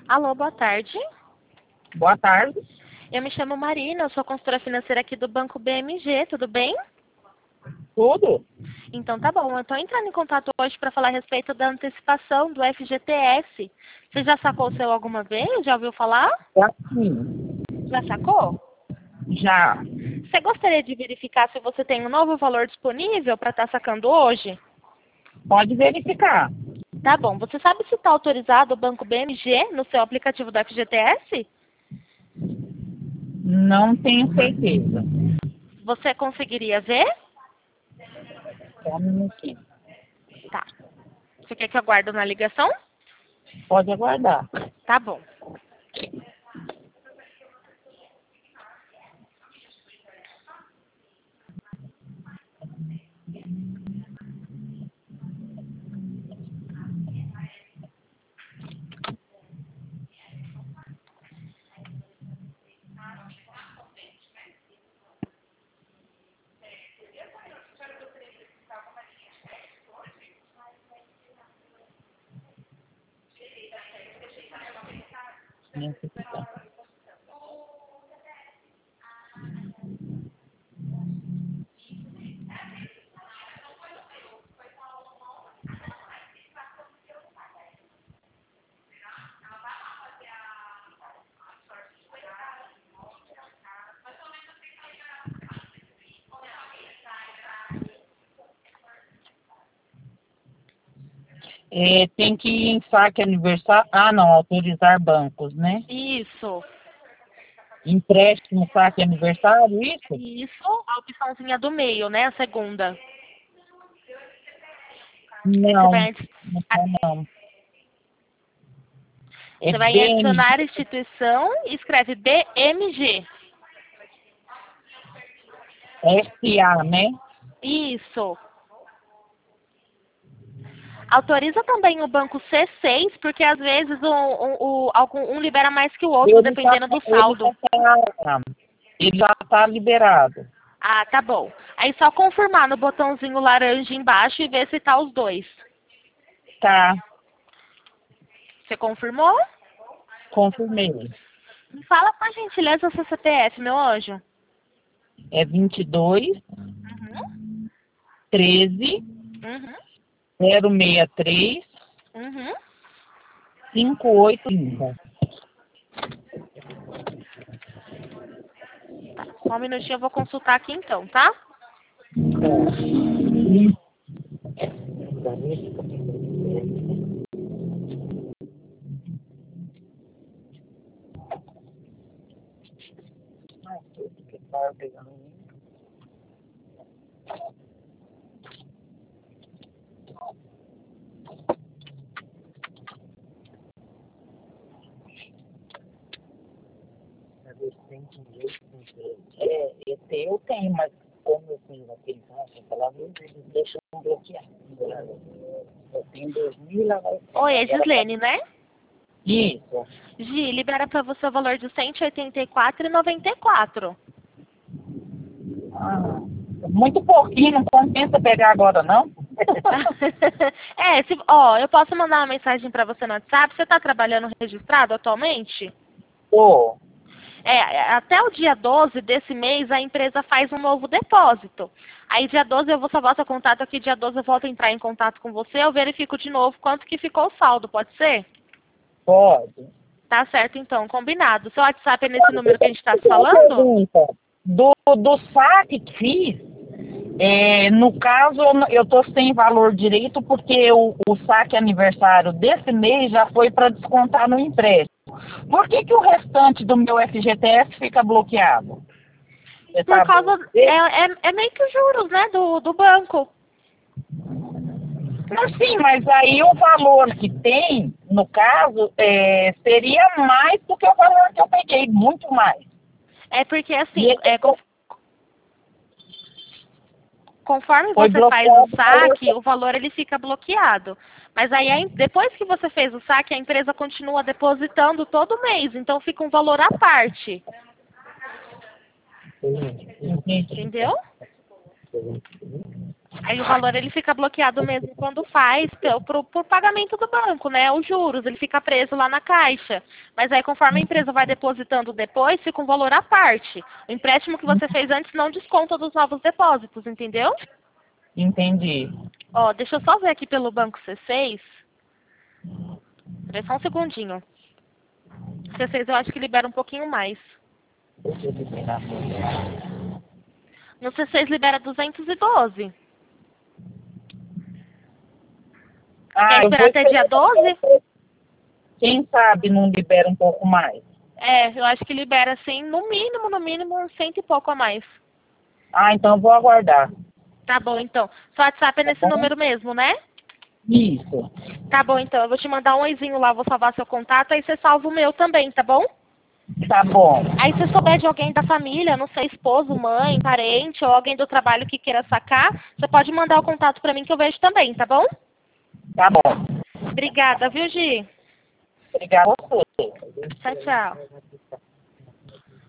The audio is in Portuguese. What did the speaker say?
Alô, boa tarde. Boa tarde. Eu me chamo Marina, eu sou consultora financeira aqui do Banco BMG, tudo bem? Tudo? Então tá bom, eu estou entrando em contato hoje para falar a respeito da antecipação do FGTS. Você já sacou o seu alguma vez? Já ouviu falar? Já sim. Já sacou? Já. Você gostaria de verificar se você tem um novo valor disponível para estar sacando hoje? Pode verificar. Tá bom, você sabe se está autorizado o Banco BMG no seu aplicativo do FGTS? Não tenho certeza. Você conseguiria ver? Só um minutinho. Tá. Você quer que eu aguarde na ligação? Pode aguardar. Tá bom. Tem que ir em saque aniversário. Ah, não, autorizar bancos, né? Isso. Empréstimo, saque aniversário, isso? Isso, a opçãozinha do meio, né? A segunda. Aí você Não, vai, não. É você vai BM, adicionar a instituição e escreve BMG. SA, né? Isso. Autoriza também o banco C6, porque às vezes um libera mais que o outro, Ele já dependendo do saldo. ele já tá liberado. Ah, tá bom. Aí só confirmar no botãozinho laranja embaixo e ver se tá os dois. Tá, Você confirmou? confirmei. Me fala por gentileza o seu CPF, meu anjo. É 22 Uhum. 13 Uhum. 063 Uhum. 5830. Só um minutinho, eu vou consultar aqui então, tá? Esse eu tenho, mas como eu tenho aquele caixa, pela vez eles deixam bloqueado. Eu tenho 2000 agora. Oi, é Gislene, né? Isso. Gi, libera pra você o valor de R$ 184,94. Ah, muito pouquinho, não compensa pegar agora, não? Eu posso mandar uma mensagem pra você no WhatsApp. Você tá trabalhando registrado atualmente? Pô, Até o dia 12 desse mês, a empresa faz um novo depósito. Aí, dia 12 eu vou salvar seu contato aqui. Dia 12 eu volto a entrar em contato com você. Eu verifico de novo quanto que ficou o saldo. Pode ser? pode. Tá certo, então. Combinado. Seu WhatsApp é nesse número que a gente tá se Uma falando? pergunta. Do saque que fiz, no caso, eu tô sem valor direito porque o saque aniversário desse mês já foi para descontar no empréstimo. Por que o restante do meu FGTS fica bloqueado? Você Por sabe causa... dizer? É meio que os juros, né? Do banco. Não, sim, mas aí o valor que tem, no caso, seria mais do que o valor que eu peguei, muito mais. É porque, E assim, esse conforme foi você faz o bloqueado o valor saque, o valor ele fica bloqueado. Mas aí, depois que você fez o saque, a empresa continua depositando todo mês. Então, fica um valor à parte. que eu entendi. Entendeu? Aí o valor ele fica bloqueado mesmo quando faz por pagamento do banco, né? Os juros, ele fica preso lá na caixa. Mas aí conforme a empresa vai depositando depois, fica um valor à parte. O empréstimo que você fez antes não desconta dos novos depósitos, entendeu? Entendi. Ó, deixa eu só ver aqui pelo banco C6. Espera só um segundinho. C6 eu acho que libera um pouquinho mais. Deixa eu liberar. No C6 libera 212. Quer Eu esperar vou até dia 12? Quem sabe não libera um pouco mais. É, eu acho que libera assim, no mínimo, uns 100 e pouco a mais. Então eu vou aguardar. Tá bom, então. Seu WhatsApp é nesse Tá bom? número mesmo, né? Isso. Tá bom, então. Eu vou te mandar um oizinho lá, vou salvar seu contato, aí você salva o meu também, tá bom? Tá bom. Aí se souber de alguém da família, não sei, esposo, mãe, parente ou alguém do trabalho que queira sacar, você pode mandar o contato pra mim que eu vejo também, tá bom? Tá bom. Obrigada, viu, Gi? Obrigada a você. Tchau, tchau.